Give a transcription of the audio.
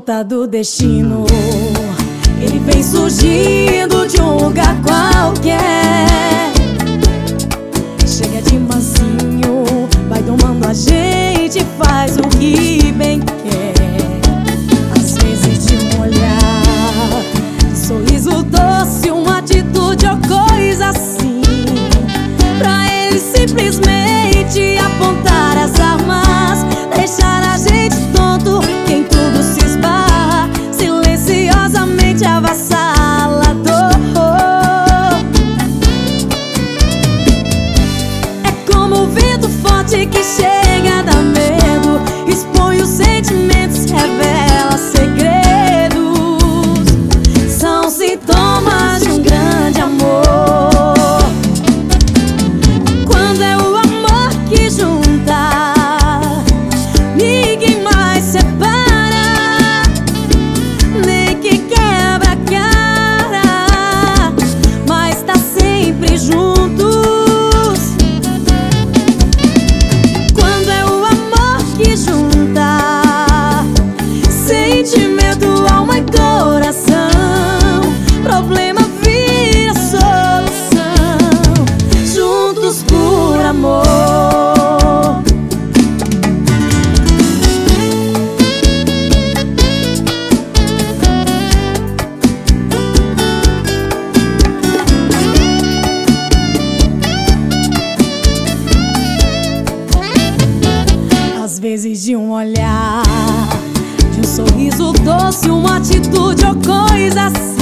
volta do destino. Ele vem surgindo de um lugar qualquer. Chega de mansinho, vai domando a gente, faz o que bem quer. Às vezes de um olhar, sorriso doce, uma atitude ou coisa assim, pra ele simplesmente apontar as armas, deixar a gente tonto, quem tudo se esbarra, silenciosamente avassalador. É como o vento forte que chega, dá medo, expõe os sentimentos, revela segredos. São sintomas de um grande amor. Quando é o amor que junta, ninguém mais separa, nem que quebra a cara, mas tá sempre juntos. Quando é o amor que junta sentimento, alma e coração, problema vira solução, juntos por amor. Às vezes de um olhar, de um sorriso doce, uma atitude ou coisa assim,